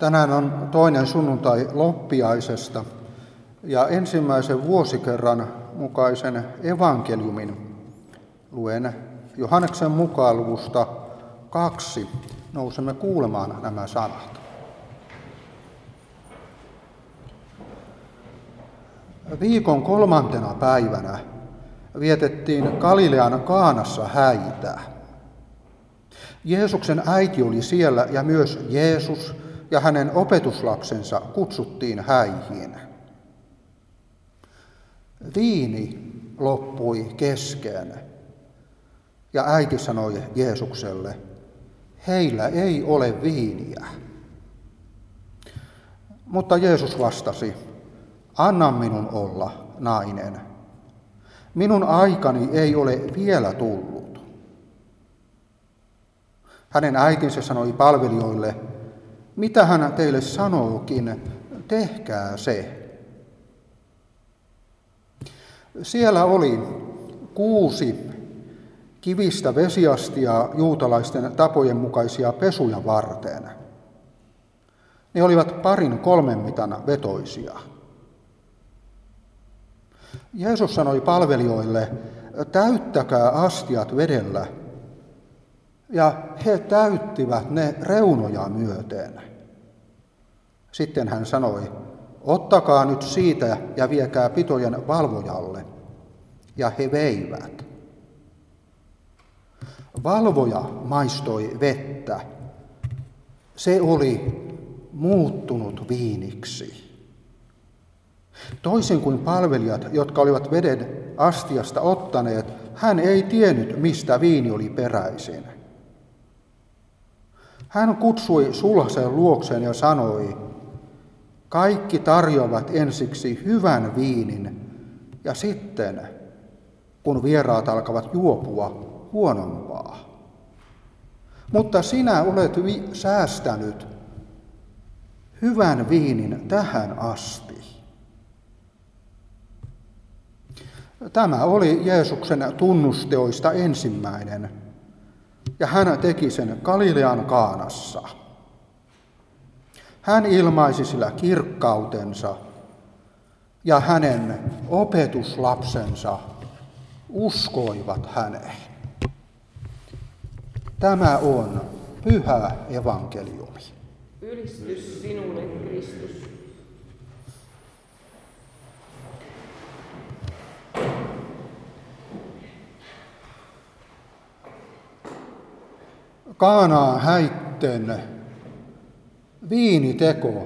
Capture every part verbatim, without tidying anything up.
Tänään on toinen sunnuntai loppiaisesta ja ensimmäisen vuosikerran mukaisen evankeliumin luen Johanneksen mukaan luvusta kaksi. Nousemme kuulemaan nämä sanat. Viikon kolmantena päivänä vietettiin Galilean Kaanassa häitä. Jeesuksen äiti oli siellä ja myös Jeesus ja hänen opetuslapsensa kutsuttiin häihin. Viini loppui kesken ja äiti sanoi Jeesukselle, heillä ei ole viiniä. Mutta Jeesus vastasi, anna minun olla, nainen. Minun aikani ei ole vielä tullut. Hänen äitinsä sanoi palvelijoille, mitä hän teille sanookin, tehkää se. Siellä oli kuusi kivistä vesiastiaa juutalaisten tapojen mukaisia pesuja varten. Ne olivat parin kolmen mitan vetoisia. Jeesus sanoi palvelijoille, täyttäkää astiat vedellä, ja he täyttivät ne reunoja myöten. Sitten hän sanoi, ottakaa nyt siitä ja viekää pitojen valvojalle, ja he veivät. Valvoja maistoi vettä. Se oli muuttunut viiniksi. Toisin kuin palvelijat, jotka olivat veden astiasta ottaneet, hän ei tiennyt, mistä viini oli peräisin. Hän kutsui sulhasen luokseen ja sanoi, kaikki tarjoavat ensiksi hyvän viinin ja sitten, kun vieraat alkavat juopua, huonompaa. Mutta sinä olet vi- säästänyt hyvän viinin tähän asti. Tämä oli Jeesuksen tunnusteoista ensimmäinen, ja hän teki sen Galilean Kaanassa. Hän ilmaisi sillä kirkkautensa, ja hänen opetuslapsensa uskoivat häneen. Tämä on pyhä evankeliumi. Ylistys sinulle, Kristus. Kaanaan häitten viiniteko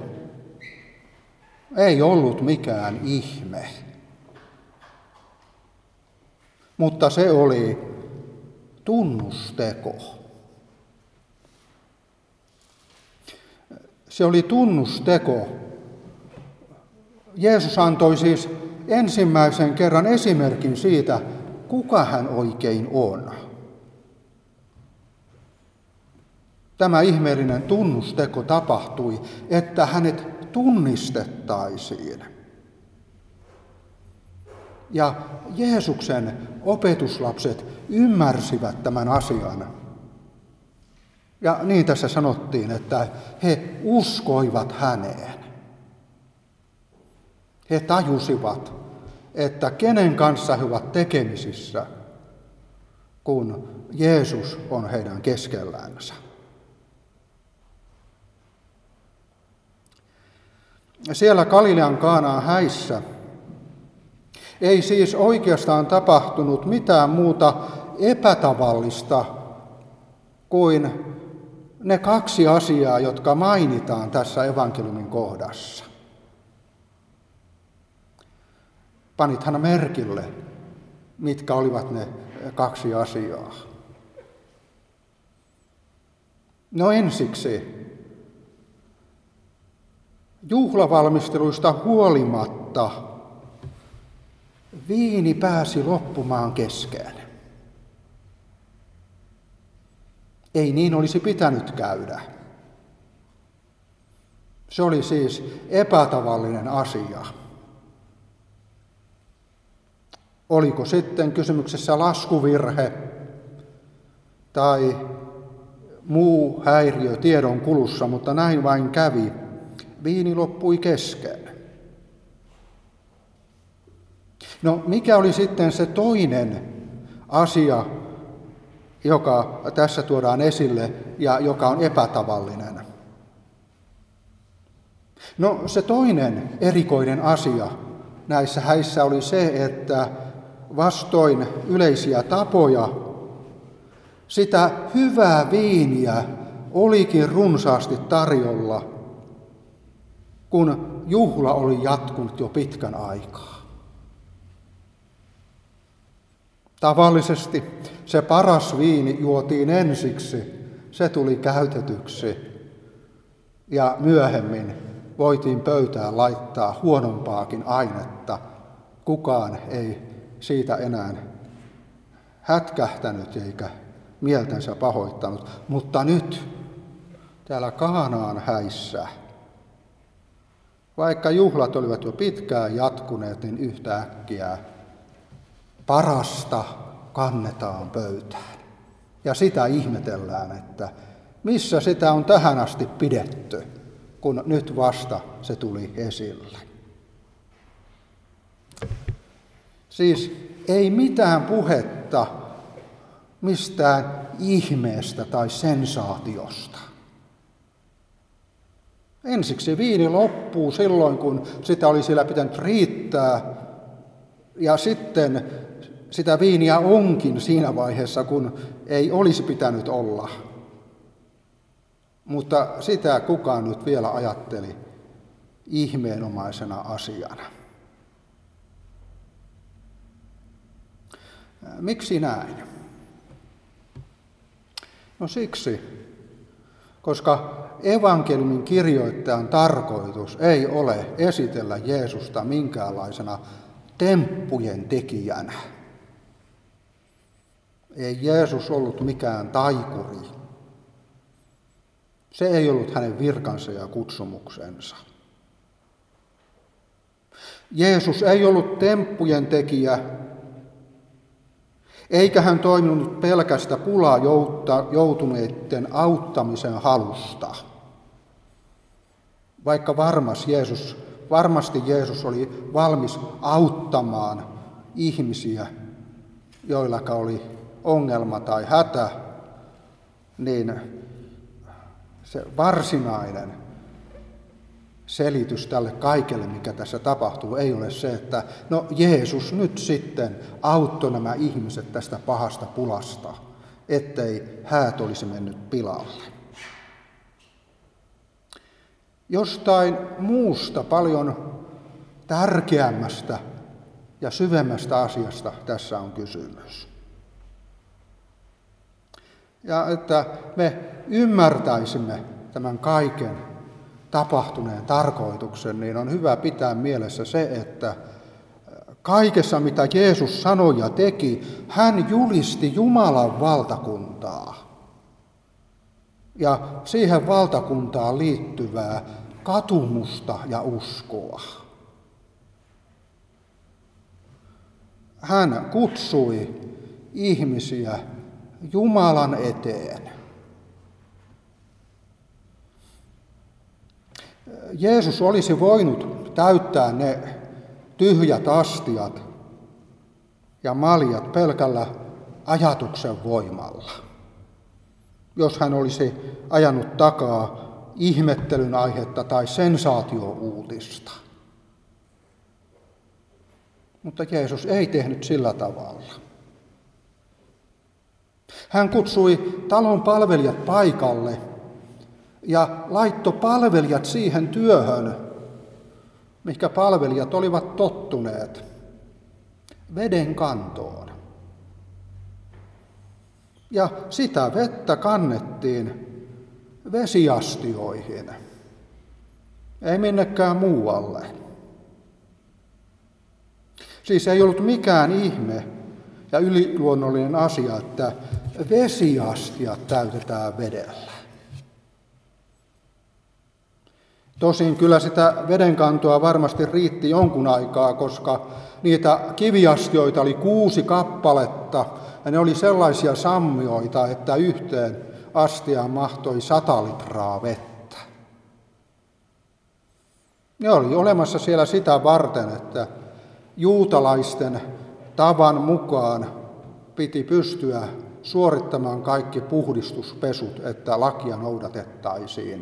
ei ollut mikään ihme, mutta se oli tunnusteko. Se oli tunnusteko. Jeesus antoi siis ensimmäisen kerran esimerkin siitä, kuka hän oikein on. Tämä ihmeellinen tunnusteko tapahtui, että hänet tunnistettaisiin. Ja Jeesuksen opetuslapset ymmärsivät tämän asian. Ja niin tässä sanottiin, että he uskoivat häneen. He tajusivat, että kenen kanssa he ovat tekemisissä, kun Jeesus on heidän keskellänsä. Siellä Galilean Kaanaan häissä ei siis oikeastaan tapahtunut mitään muuta epätavallista kuin ne kaksi asiaa, jotka mainitaan tässä evankeliumin kohdassa. Panithan merkille, mitkä olivat ne kaksi asiaa. No ensiksi, juhlavalmisteluista huolimatta viini pääsi loppumaan kesken. Ei niin olisi pitänyt käydä. Se oli siis epätavallinen asia. Oliko sitten kysymyksessä laskuvirhe tai muu häiriö tiedon kulussa, mutta näin vain kävi. Viini loppui kesken. No, mikä oli sitten se toinen asia, joka tässä tuodaan esille ja joka on epätavallinen? No, se toinen erikoinen asia näissä häissä oli se, että vastoin yleisiä tapoja sitä hyvää viiniä olikin runsaasti tarjolla, kun juhla oli jatkunut jo pitkän aikaa. Tavallisesti se paras viini juotiin ensiksi, se tuli käytetyksi ja myöhemmin voitiin pöytään laittaa huonompaakin ainetta. Kukaan ei siitä enää hätkähtänyt eikä mieltänsä pahoittanut, mutta nyt täällä Kaanaan häissä, vaikka juhlat olivat jo pitkään jatkuneet, niin yhtäkkiä parasta kannetaan pöytään. Ja sitä ihmetellään, että missä sitä on tähän asti pidetty, kun nyt vasta se tuli esille. Siis ei mitään puhetta mistään ihmeestä tai sensaatiosta. Ensiksi viini loppuu silloin, kun sitä oli siellä pitänyt riittää, ja sitten sitä viiniä onkin siinä vaiheessa, kun ei olisi pitänyt olla. Mutta sitä kukaan nyt vielä ajatteli ihmeenomaisena asiana. Miksi näin? No siksi, koska evankeliumin kirjoittajan tarkoitus ei ole esitellä Jeesusta minkäänlaisena temppujen tekijänä. Ei Jeesus ollut mikään taikuri. Se ei ollut hänen virkansa ja kutsumuksensa. Jeesus ei ollut temppujen tekijä, eikä hän toiminut pelkästä pulaa joutuneiden auttamisen halusta. Vaikka varmas Jeesus, varmasti Jeesus oli valmis auttamaan ihmisiä, joillaka oli ongelma tai hätä, niin se varsinainen selitys tälle kaikelle, mikä tässä tapahtuu, ei ole se, että no Jeesus nyt sitten auttoi nämä ihmiset tästä pahasta pulasta, ettei häät olisi mennyt pilalle. Jostain muusta paljon tärkeämmästä ja syvemmästä asiasta tässä on kysymys. Ja että me ymmärtäisimme tämän kaiken tapahtuneen tarkoituksen, niin on hyvä pitää mielessä se, että kaikessa, mitä Jeesus sanoi ja teki, hän julisti Jumalan valtakuntaa ja siihen valtakuntaan liittyvää katumusta ja uskoa. Hän kutsui ihmisiä Jumalan eteen. Jeesus olisi voinut täyttää ne tyhjät astiat ja maljat pelkällä ajatuksen voimalla, jos hän olisi ajanut takaa ihmettelyn aihetta tai sensaatiouutista. Mutta Jeesus ei tehnyt sillä tavalla. Hän kutsui talon palvelijat paikalle ja laittoi palvelijat siihen työhön, mihinkä palvelijat olivat tottuneet, veden kantoon. Ja sitä vettä kannettiin vesiastioihin, ei minnekään muualle. Siis ei ollut mikään ihme ja yliluonnollinen asia, että vesiastiat täytetään vedellä. Tosin kyllä sitä vedenkantoa varmasti riitti jonkun aikaa, koska niitä kiviastioita oli kuusi kappaletta, ja ne oli sellaisia sammioita, että yhteen astiaan mahtoi sata litraa vettä. Ne oli olemassa siellä sitä varten, että juutalaisten tavan mukaan piti pystyä suorittamaan kaikki puhdistuspesut, että lakia noudatettaisiin.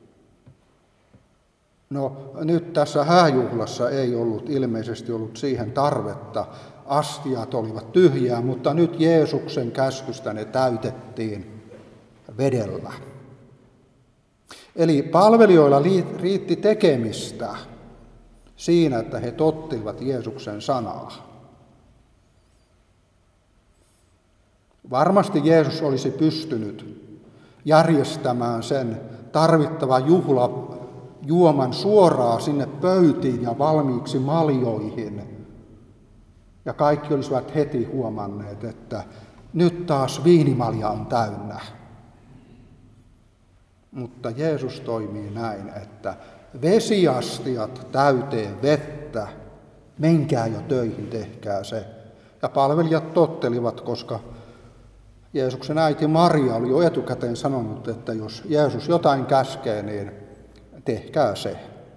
No nyt tässä hääjuhlassa ei ollut ilmeisesti ollut siihen tarvetta. Astiat olivat tyhjiä, mutta nyt Jeesuksen käskystä ne täytettiin vedellä. Eli palvelijoilla riitti tekemistä siinä, että he tottelivat Jeesuksen sanaa. Varmasti Jeesus olisi pystynyt järjestämään sen tarvittavan juhlajuoman suoraan sinne pöytiin ja valmiiksi maljoihin. Ja kaikki olisivat heti huomanneet, että nyt taas viinimalja on täynnä. Mutta Jeesus toimii näin, että vesiastiat täyteen vettä, menkää jo töihin, tehkää se. Ja palvelijat tottelivat, koska Jeesuksen äiti Maria oli jo etukäteen sanonut, että jos Jeesus jotain käskee, niin tehkää se.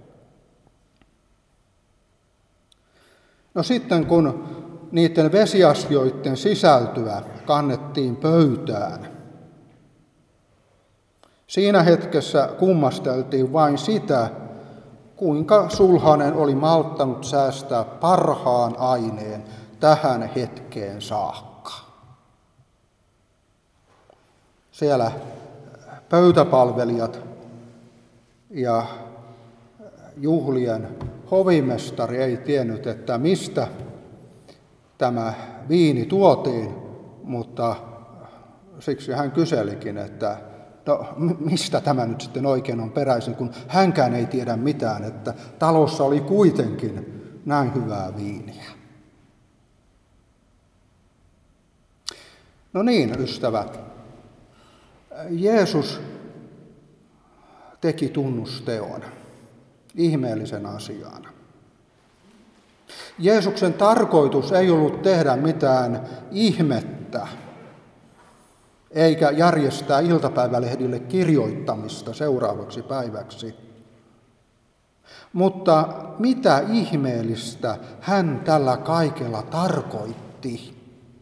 No sitten kun niiden vesiastioiden sisältöä kannettiin pöytään, siinä hetkessä kummasteltiin vain sitä, kuinka sulhanen oli malttanut säästää parhaan aineen tähän hetkeen saakka. Siellä pöytäpalvelijat ja juhlien hovimestari ei tiennyt, että mistä tämä viini tuotiin, mutta siksi hän kyselikin, että no mistä tämä nyt sitten oikein on peräisin, kun hänkään ei tiedä mitään, että talossa oli kuitenkin näin hyvää viiniä. No niin, ystävät, Jeesus teki tunnusteon, ihmeellisen asian. Jeesuksen tarkoitus ei ollut tehdä mitään ihmettä, eikä järjestää iltapäivälehdille kirjoittamista seuraavaksi päiväksi. Mutta mitä ihmeellistä hän tällä kaikella tarkoitti?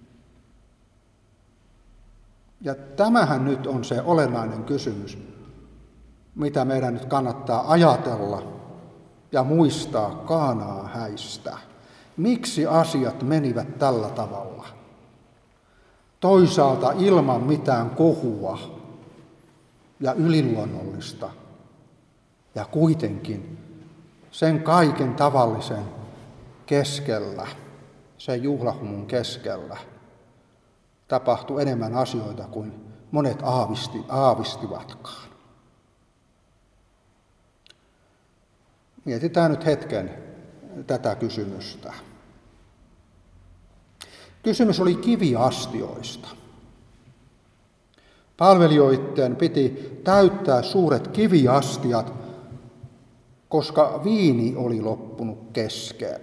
Ja tämähän nyt on se olennainen kysymys, mitä meidän nyt kannattaa ajatella ja muistaa Kaanaan häistä. Miksi asiat menivät tällä tavalla? Toisaalta ilman mitään kohua ja yliluonnollista, ja kuitenkin sen kaiken tavallisen keskellä, sen juhlahumun keskellä, tapahtui enemmän asioita kuin monet aavisti, aavistivatkaan. Mietitään nyt hetken tätä kysymystä. Kysymys oli kiviastioista. Palvelijoiden piti täyttää suuret kiviastiat, koska viini oli loppunut kesken.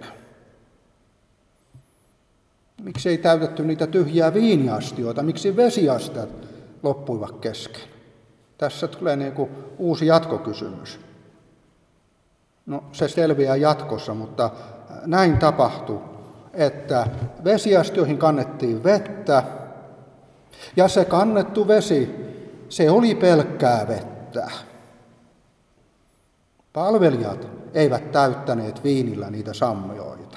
Miksi ei täytetty niitä tyhjiä viiniastioita? Miksi vesiastiat loppuivat kesken? Tässä tulee niin kuin uusi jatkokysymys. No, se selviää jatkossa, mutta näin tapahtui, että vesiastioihin kannettiin vettä, ja se kannettu vesi, se oli pelkkää vettä. Palvelijat eivät täyttäneet viinillä niitä sammioita.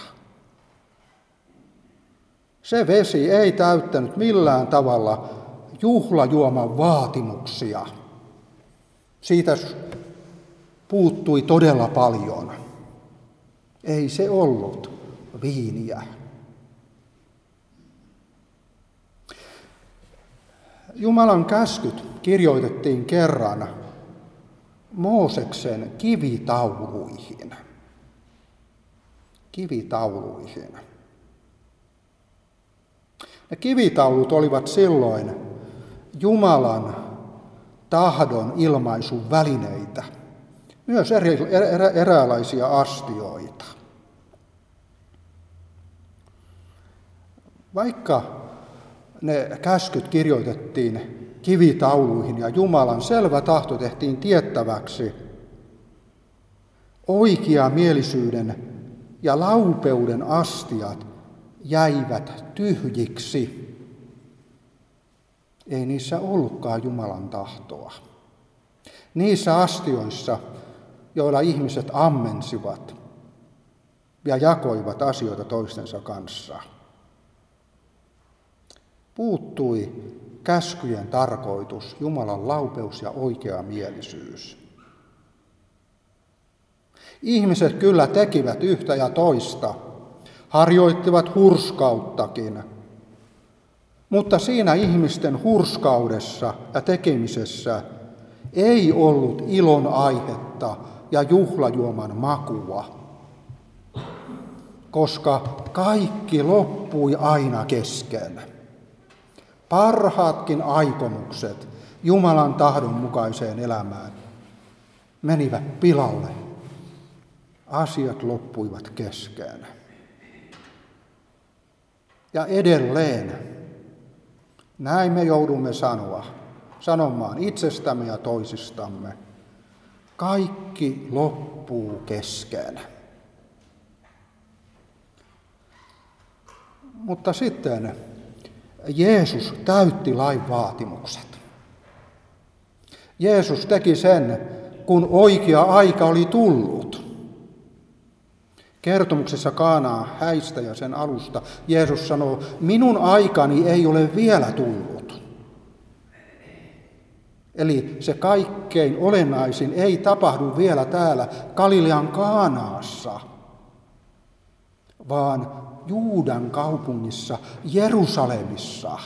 Se vesi ei täyttänyt millään tavalla juhlajuoman vaatimuksia. Siitä puuttui todella paljon. Ei se ollut viiniä. Jumalan käskyt kirjoitettiin kerran Mooseksen kivitauluihin. Kivitauluihin. Ne kivitaulut olivat silloin Jumalan tahdon ilmaisun välineitä, myös eri, erä, eräänlaisia astioita. Vaikka ne käskyt kirjoitettiin kivitauluihin ja Jumalan selvä tahto tehtiin tiettäväksi, Oikeamielisyyden ja laupeuden astiat jäivät tyhjiksi. Ei niissä ollutkaan Jumalan tahtoa. Niissä astioissa, joilla ihmiset ammensivat ja jakoivat asioita toistensa kanssa, puuttui käskyjen tarkoitus, Jumalan laupeus ja oikeamielisyys. Ihmiset kyllä tekivät yhtä ja toista, harjoittivat hurskauttakin, mutta siinä ihmisten hurskaudessa ja tekemisessä ei ollut ilon aihetta ja juhlajuoman makua, koska kaikki loppui aina kesken. Parhaatkin aikomukset Jumalan tahdon mukaiseen elämään menivät pilalle. Asiat loppuivat kesken. Ja edelleen näin me joudumme sanoa, sanomaan itsestämme ja toisistamme. Kaikki loppuu kesken. Mutta sitten Jeesus täytti lain vaatimukset. Jeesus teki sen, kun oikea aika oli tullut. Kertomuksessa Kaanaa häistä ja sen alusta Jeesus sanoo, minun aikani ei ole vielä tullut. Eli se kaikkein olennaisin ei tapahdu vielä täällä Galilean Kaanaassa, vaan Juudan kaupungissa Jerusalemissa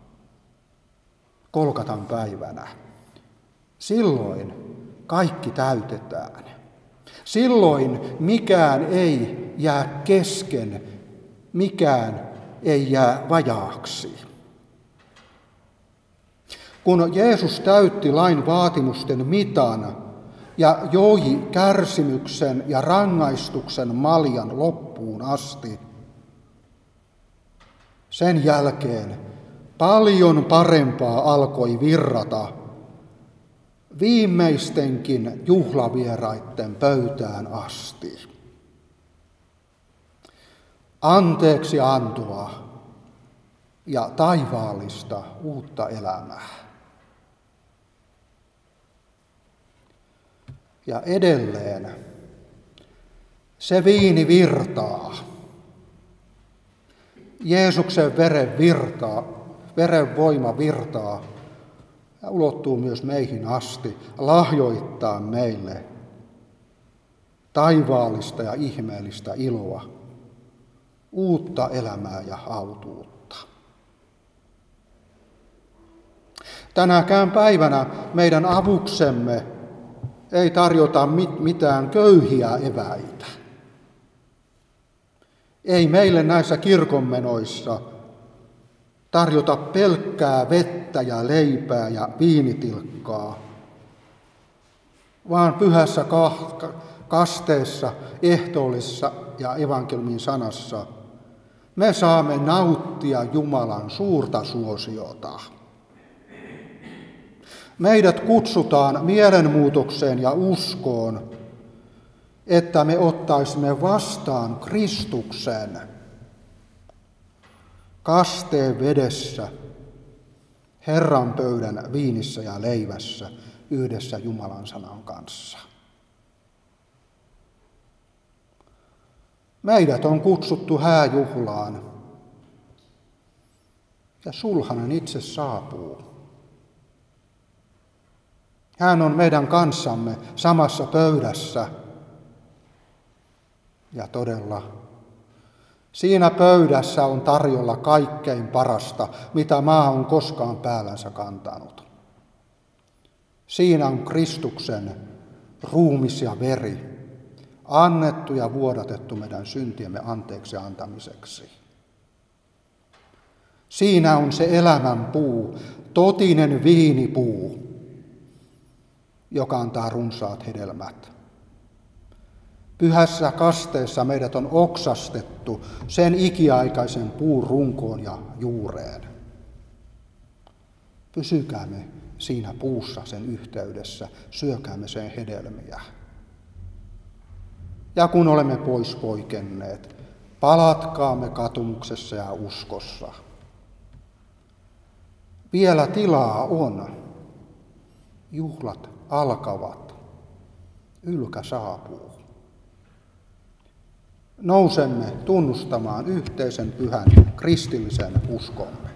Golgatan päivänä. Silloin kaikki täytetään. Silloin mikään ei jää kesken, mikään ei jää vajaaksi. Kun Jeesus täytti lain vaatimusten mitan ja joi kärsimyksen ja rangaistuksen maljan loppuun asti, sen jälkeen paljon parempaa alkoi virrata viimeistenkin juhlavieraitten pöytään asti. Anteeksi antoa ja taivaallista uutta elämää. Ja edelleen se viini virtaa. Jeesuksen veren virtaa, veren voima virtaa ja ulottuu myös meihin asti, lahjoittaa meille taivaallista ja ihmeellistä iloa, uutta elämää ja autuutta. Tänäkään päivänä meidän avuksemme ei tarjota mit- mitään köyhiä eväitä. Ei meille näissä kirkonmenoissa tarjota pelkkää vettä ja leipää ja viinitilkkaa, vaan pyhässä kasteessa, ehtoollisessa ja evankeliumin sanassa me saamme nauttia Jumalan suurta suosiota. Meidät kutsutaan mielenmuutokseen ja uskoon, että me ottaisimme vastaan Kristuksen kasteen vedessä, Herran pöydän viinissä ja leivässä yhdessä Jumalan sanan kanssa. Meidät on kutsuttu hääjuhlaan ja sulhanen itse saapuu. Hän on meidän kanssamme samassa pöydässä ja todella siinä pöydässä on tarjolla kaikkein parasta, mitä maa on koskaan päällänsä kantanut. Siinä on Kristuksen ruumis ja veri, annettu ja vuodatettu meidän syntiemme anteeksi antamiseksi. Siinä on se elämän puu, totinen viinipuu, joka antaa runsaat hedelmät. Pyhässä kasteessa meidät on oksastettu sen ikiaikaisen puun runkoon ja juureen. Pysykäämme siinä puussa sen yhteydessä, syökäämme sen hedelmiä. Ja kun olemme pois poikenneet, palatkaamme katumuksessa ja uskossa. Vielä tilaa on. Juhlat alkavat. Ylkä saapuu. Nousemme tunnustamaan yhteisen pyhän kristillisen uskon.